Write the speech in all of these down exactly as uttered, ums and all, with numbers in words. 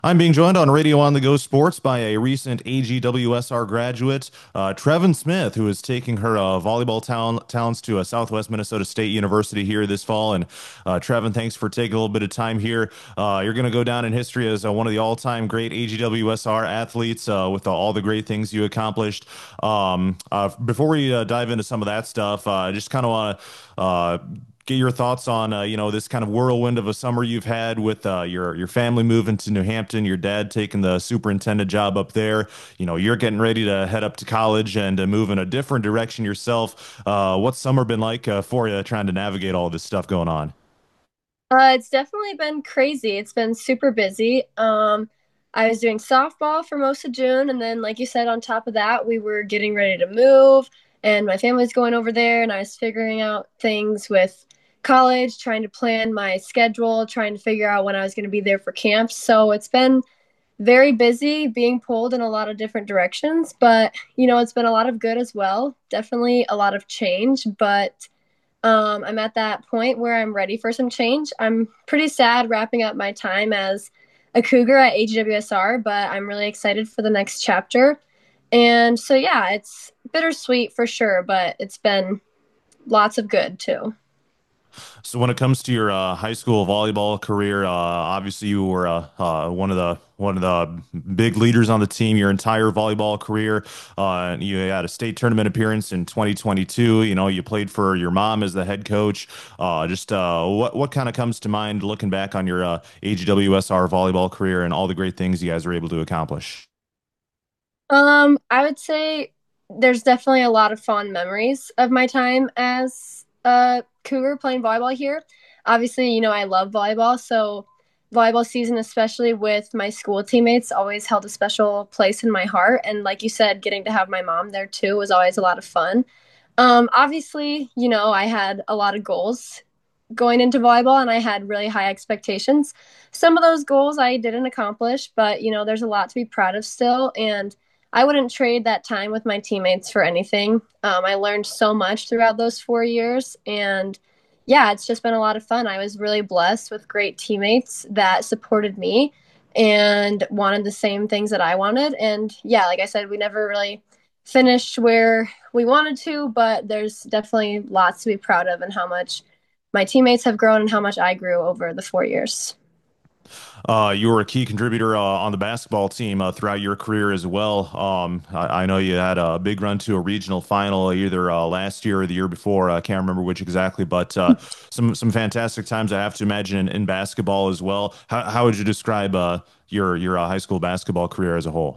I'm being joined on Radio on the Go Sports by a recent A G W S R graduate, uh, Trevin Smith, who is taking her uh, volleyball tal- talents to uh, Southwest Minnesota State University here this fall. And uh, Trevin, thanks for taking a little bit of time here. Uh, you're going to go down in history as uh, one of the all-time great A G W S R athletes uh, with uh, all the great things you accomplished. Um, uh, before we uh, dive into some of that stuff, uh, I just kind of want to uh, get your thoughts on uh, you know this kind of whirlwind of a summer you've had with uh, your your family moving to New Hampton, your dad taking the superintendent job up there. You know, you're getting ready to head up to college and uh, move in a different direction yourself. Uh, what's summer been like uh, for you, trying to navigate all this stuff going on? Uh, it's definitely been crazy. It's been super busy. Um, I was doing softball for most of June, and then, like you said, on top of that, we were getting ready to move, and my family's going over there, and I was figuring out things with college, trying to plan my schedule, trying to figure out when I was going to be there for camps. So it's been very busy, being pulled in a lot of different directions, but you know, it's been a lot of good as well. Definitely a lot of change, but um, I'm at that point where I'm ready for some change. I'm pretty sad wrapping up my time as a Cougar at A G W S R, but I'm really excited for the next chapter. And so, yeah, it's bittersweet for sure, but it's been lots of good too. So when it comes to your uh, high school volleyball career, uh, obviously you were uh, uh, one of the one of the big leaders on the team your entire volleyball career. Uh, you had a state tournament appearance in twenty twenty-two. You know, you played for your mom as the head coach. Uh, just uh, what what kind of comes to mind looking back on your uh, A G W S R volleyball career and all the great things you guys were able to accomplish? Um, I would say there's definitely a lot of fond memories of my time as a Cougar playing volleyball here. Obviously, you know, I love volleyball, so volleyball season, especially with my school teammates, always held a special place in my heart. And like you said, getting to have my mom there too was always a lot of fun. Um, obviously, you know, I had a lot of goals going into volleyball and I had really high expectations. Some of those goals I didn't accomplish, but you know, there's a lot to be proud of still. And I wouldn't trade that time with my teammates for anything. Um, I learned so much throughout those four years. And yeah, it's just been a lot of fun. I was really blessed with great teammates that supported me and wanted the same things that I wanted. And yeah, like I said, we never really finished where we wanted to, but there's definitely lots to be proud of and how much my teammates have grown and how much I grew over the four years. Uh, you were a key contributor uh, on the basketball team uh, throughout your career as well. Um, I, I know you had a big run to a regional final either uh, last year or the year before. I can't remember which exactly, but uh, some some fantastic times I have to imagine in, in basketball as well. How, how would you describe uh, your your uh, high school basketball career as a whole?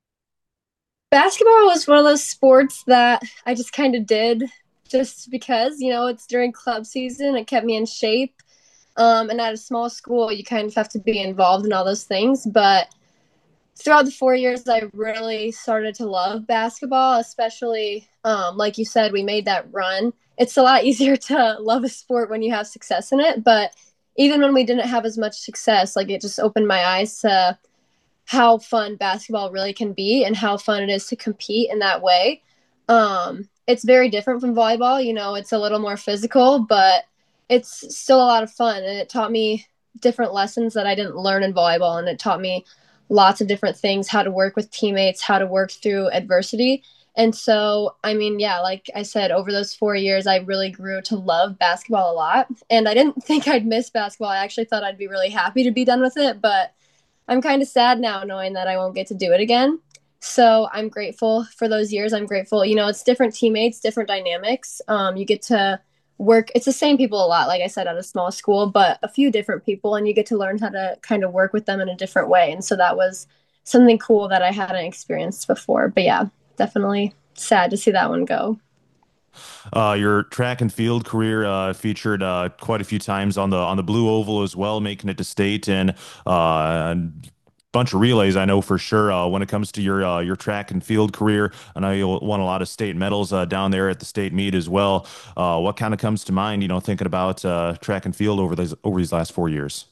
Basketball was one of those sports that I just kind of did just because, you know, it's during club season. It kept me in shape. Um, and at a small school, you kind of have to be involved in all those things. But throughout the four years, I really started to love basketball, especially, um, like you said, we made that run. It's a lot easier to love a sport when you have success in it. But even when we didn't have as much success, like it just opened my eyes to how fun basketball really can be and how fun it is to compete in that way. Um, it's very different from volleyball. You know, it's a little more physical, but it's still a lot of fun. And it taught me different lessons that I didn't learn in volleyball. And it taught me lots of different things, how to work with teammates, how to work through adversity. And so, I mean, yeah, like I said, over those four years, I really grew to love basketball a lot. And I didn't think I'd miss basketball. I actually thought I'd be really happy to be done with it. But I'm kind of sad now knowing that I won't get to do it again. So I'm grateful for those years. I'm grateful. You know, it's different teammates, different dynamics. Um, you get to work. It's the same people a lot, like I said, at a small school, but a few different people, and you get to learn how to kind of work with them in a different way. And so that was something cool that I hadn't experienced before. But yeah, definitely sad to see that one go. Uh, your track and field career uh, featured uh, quite a few times on the on the blue oval as well, making it to state and uh, bunch of relays. I know for sure. Uh, when it comes to your uh, your track and field career, I know you won a lot of state medals uh, down there at the state meet as well. Uh, what kind of comes to mind, you know, thinking about uh, track and field over these over these last four years?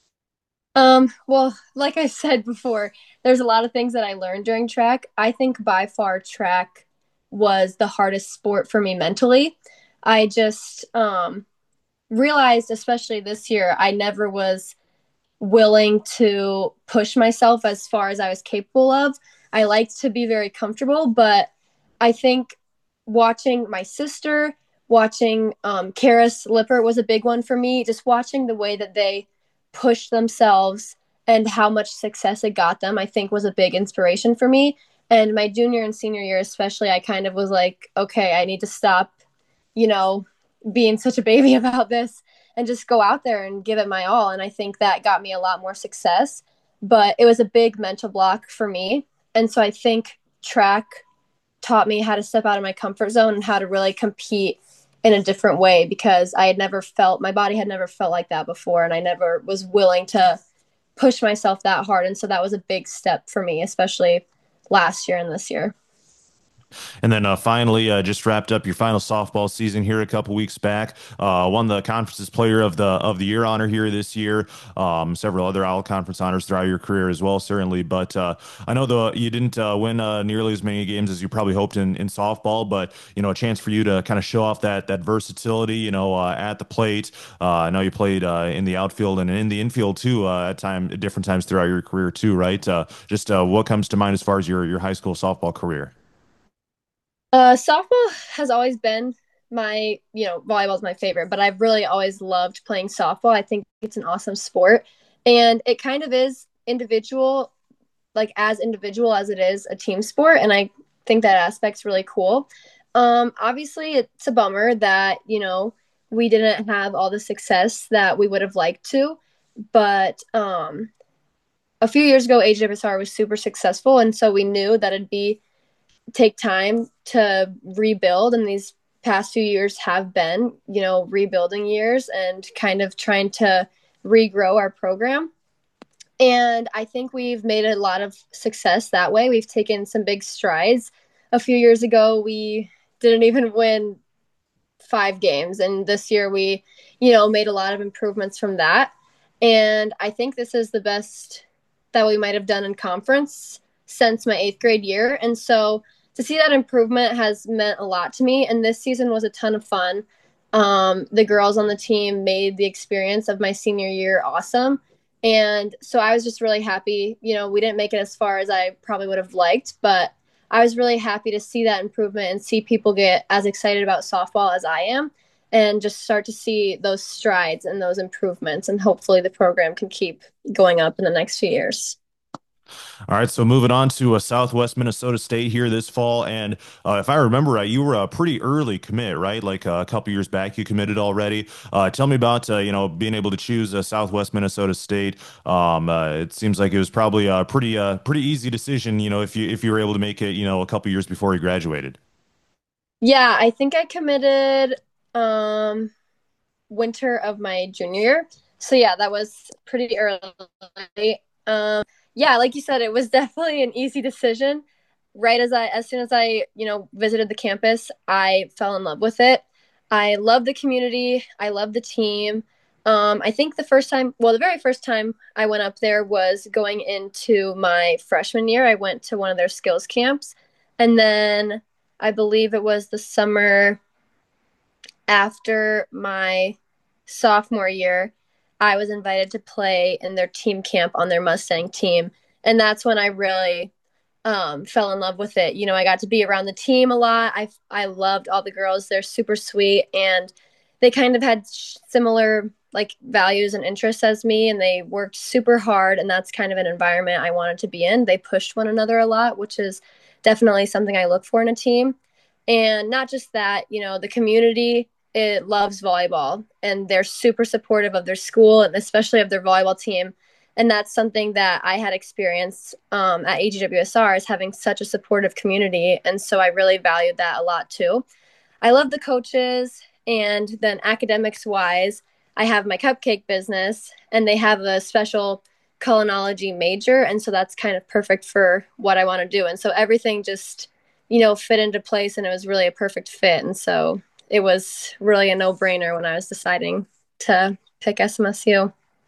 Um, well, like I said before, there's a lot of things that I learned during track. I think by far track was the hardest sport for me mentally. I just um realized, especially this year, I never was willing to push myself as far as I was capable of. I liked to be very comfortable, but I think watching my sister, watching um, Karis Lippert was a big one for me. Just watching the way that they push themselves and how much success it got them, I think was a big inspiration for me. And my junior and senior year, especially, I kind of was like, okay, I need to stop, you know, being such a baby about this and just go out there and give it my all. And I think that got me a lot more success. But it was a big mental block for me. And so I think track taught me how to step out of my comfort zone and how to really compete in a different way because I had never felt, my body had never felt like that before. And I never was willing to push myself that hard. And so that was a big step for me, especially last year and this year. And then uh, finally, uh, just wrapped up your final softball season here a couple weeks back. Uh, won the conference's player of the of the year honor here this year. Um, several other all conference honors throughout your career as well, certainly. But uh, I know the you didn't uh, win uh, nearly as many games as you probably hoped in, in softball, but you know a chance for you to kind of show off that that versatility. You know, uh, at the plate. Uh, I know you played uh, in the outfield and in the infield too. Uh, at time at different times throughout your career too, right? Uh, just uh, what comes to mind as far as your your high school softball career? Uh, softball has always been my, you know, volleyball is my favorite, but I've really always loved playing softball. I think it's an awesome sport. And it kind of is individual, like as individual as it is a team sport. And I think that aspect's really cool. Um, obviously, it's a bummer that, you know, we didn't have all the success that we would have liked to. But um, a few years ago, A J W S R was super successful. And so we knew that it'd be take time to rebuild, and these past few years have been, you know, rebuilding years and kind of trying to regrow our program. And I think we've made a lot of success that way. We've taken some big strides. A few years ago, we didn't even win five games, and this year we, you know, made a lot of improvements from that. And I think this is the best that we might have done in conference since my eighth grade year. And so to see that improvement has meant a lot to me. And this season was a ton of fun. Um, the girls on the team made the experience of my senior year awesome. And so I was just really happy. You know, we didn't make it as far as I probably would have liked, but I was really happy to see that improvement and see people get as excited about softball as I am and just start to see those strides and those improvements. And hopefully the program can keep going up in the next few years. All right, so moving on to a Southwest Minnesota State here this fall, and uh, if I remember right, you were a pretty early commit, right? Like uh, a couple years back, you committed already. Uh, tell me about uh, you know being able to choose a Southwest Minnesota State. Um, uh, it seems like it was probably a pretty uh, pretty easy decision, you know, if you if you were able to make it, you know, a couple years before you graduated. Yeah, I think I committed um, winter of my junior year. So yeah, that was pretty early. Um, yeah, like you said, it was definitely an easy decision. Right as I, as soon as I, you know, visited the campus, I fell in love with it. I love the community. I love the team. Um, I think the first time, well, the very first time I went up there was going into my freshman year. I went to one of their skills camps, and then I believe it was the summer after my sophomore year, I was invited to play in their team camp on their Mustang team. And that's when I really um, fell in love with it. You know, I got to be around the team a lot. I, I loved all the girls. They're super sweet. And they kind of had similar like values and interests as me. And they worked super hard. And that's kind of an environment I wanted to be in. They pushed one another a lot, which is definitely something I look for in a team. And not just that, you know, the community, it loves volleyball and they're super supportive of their school and especially of their volleyball team. And that's something that I had experienced um, at A G W S R is having such a supportive community. And so I really valued that a lot too. I love the coaches. And then academics wise, I have my cupcake business and they have a special culinology major. And so that's kind of perfect for what I want to do. And so everything just, you know, fit into place and it was really a perfect fit. And so it was really a no brainer when I was deciding to pick S M S U.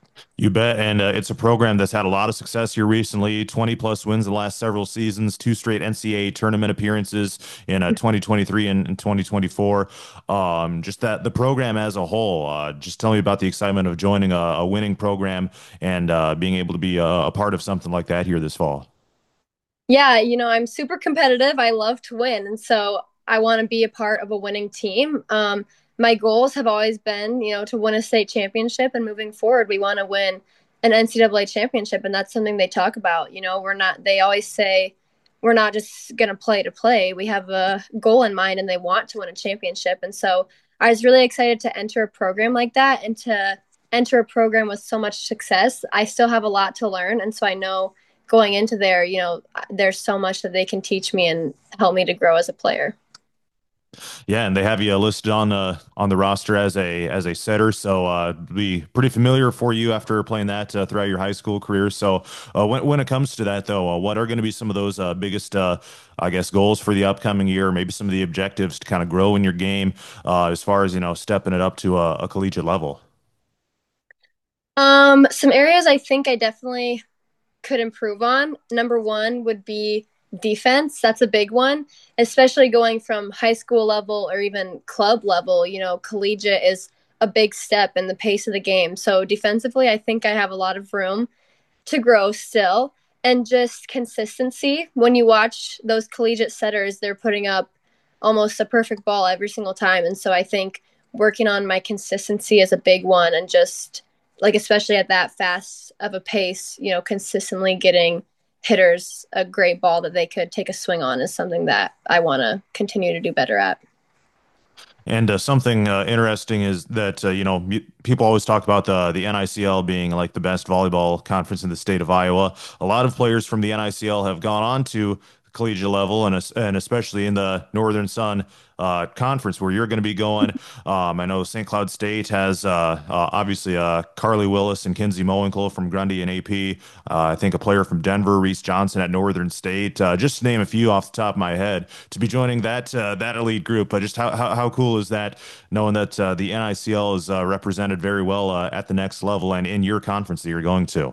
You bet. And uh, it's a program that's had a lot of success here recently, twenty plus wins in the last several seasons, two straight N C A A tournament appearances in uh, twenty twenty-three and, and twenty twenty-four. Um, just that the program as a whole, uh, just tell me about the excitement of joining a, a winning program and uh, being able to be a, a part of something like that here this fall. Yeah, you know, I'm super competitive. I love to win. And so I want to be a part of a winning team. Um, my goals have always been, you know, to win a state championship, and moving forward, we want to win an N C double A championship. And that's something they talk about. You know, we're not, they always say, we're not just going to play to play. We have a goal in mind and they want to win a championship. And so I was really excited to enter a program like that and to enter a program with so much success. I still have a lot to learn. And so I know going into there, you know, there's so much that they can teach me and help me to grow as a player. Yeah, and they have you listed on the on the roster as a as a setter, so uh, be pretty familiar for you after playing that uh, throughout your high school career. So uh, when when it comes to that, though, uh, what are going to be some of those uh, biggest, uh, I guess, goals for the upcoming year? Maybe some of the objectives to kind of grow in your game uh, as far as you know, stepping it up to a, a collegiate level. Um, some areas I think I definitely could improve on. Number one would be defense. That's a big one, especially going from high school level or even club level. You know, collegiate is a big step in the pace of the game. So defensively, I think I have a lot of room to grow still. And just consistency. When you watch those collegiate setters, they're putting up almost a perfect ball every single time. And so I think working on my consistency is a big one, and just like, especially at that fast of a pace, you know, consistently getting hitters a great ball that they could take a swing on is something that I want to continue to do better at. And uh, something uh, interesting is that uh, you know m- people always talk about the the N I C L being like the best volleyball conference in the state of Iowa. A lot of players from the N I C L have gone on to collegiate level, and es- and especially in the Northern Sun uh, conference where you're going to be going. Um, I know Saint Cloud State has uh, uh, obviously uh, Carly Willis and Kinsey Mowinkle from Grundy and A P. Uh, I think a player from Denver, Reese Johnson at Northern State. Uh, just to name a few off the top of my head, to be joining that uh, that elite group. Uh, just how, how how cool is that? Knowing that uh, the N I C L is uh, represented very well uh, at the next level and in your conference that you're going to.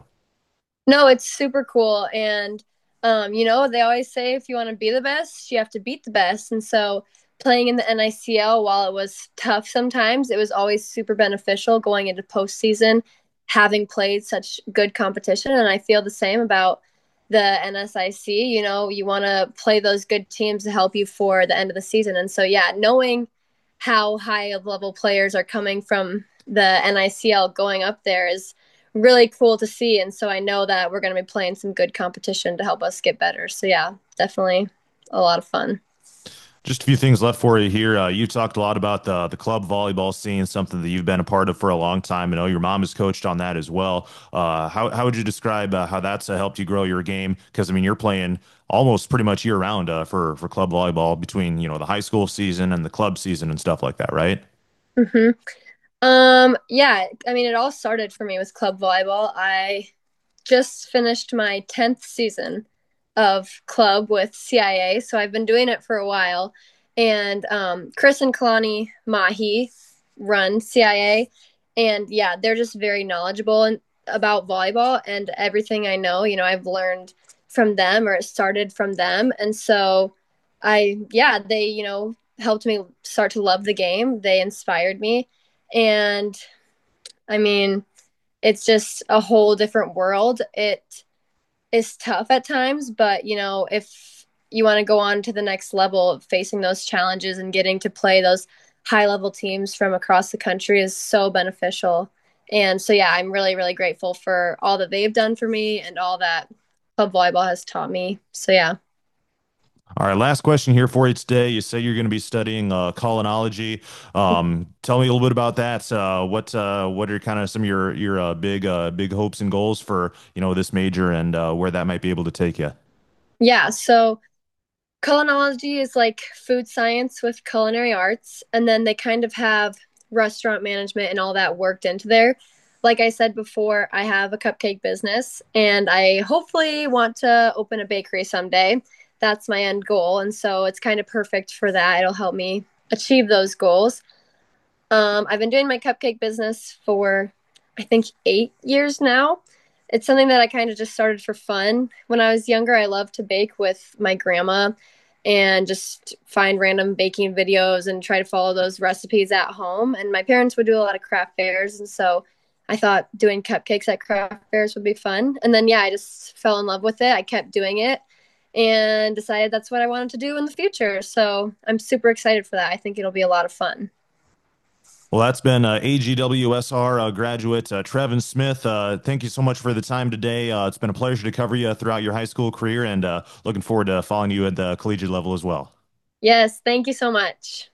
No, it's super cool. And, um, you know, they always say if you want to be the best, you have to beat the best. And so playing in the N I C L, while it was tough sometimes, it was always super beneficial going into postseason, having played such good competition. And I feel the same about the N S I C. You know, you want to play those good teams to help you for the end of the season. And so, yeah, knowing how high of level players are coming from the N I C L going up there is really cool to see. And so I know that we're going to be playing some good competition to help us get better. So yeah, definitely a lot of fun. Just a few things left for you here. Uh, you talked a lot about the the club volleyball scene, something that you've been a part of for a long time. I know your mom has coached on that as well. Uh, how how would you describe uh, how that's uh, helped you grow your game? Because I mean, you're playing almost pretty much year round uh, for for club volleyball between you know the high school season and the club season and stuff like that, right? hmm Um, yeah, I mean, it all started for me with club volleyball. I just finished my tenth season of club with C I A, so I've been doing it for a while. And um, Chris and Kalani Mahi run C I A, and yeah, they're just very knowledgeable and about volleyball, and everything I know, you know, I've learned from them, or it started from them. And so I, yeah, they, you know, helped me start to love the game. They inspired me. And I mean, it's just a whole different world. It is tough at times, but you know, if you want to go on to the next level, facing those challenges and getting to play those high level teams from across the country is so beneficial. And so, yeah, I'm really, really grateful for all that they've done for me and all that club volleyball has taught me. So, yeah. All right, last question here for you today. You say you're going to be studying uh, colonology. Um, tell me a little bit about that. Uh, what uh, what are kind of some of your your uh, big uh, big hopes and goals for you know this major and uh, where that might be able to take you? Yeah. So, culinology is like food science with culinary arts, and then they kind of have restaurant management and all that worked into there. Like I said before, I have a cupcake business, and I hopefully want to open a bakery someday. That's my end goal, and so it's kind of perfect for that. It'll help me achieve those goals. Um, I've been doing my cupcake business for I think eight years now. It's something that I kind of just started for fun. When I was younger, I loved to bake with my grandma and just find random baking videos and try to follow those recipes at home. And my parents would do a lot of craft fairs. And so I thought doing cupcakes at craft fairs would be fun. And then, yeah, I just fell in love with it. I kept doing it and decided that's what I wanted to do in the future. So I'm super excited for that. I think it'll be a lot of fun. Well, that's been uh, A G W S R uh, graduate uh, Trevin Smith. Uh, thank you so much for the time today. Uh, it's been a pleasure to cover you throughout your high school career, and uh, looking forward to following you at the collegiate level as well. Yes, thank you so much.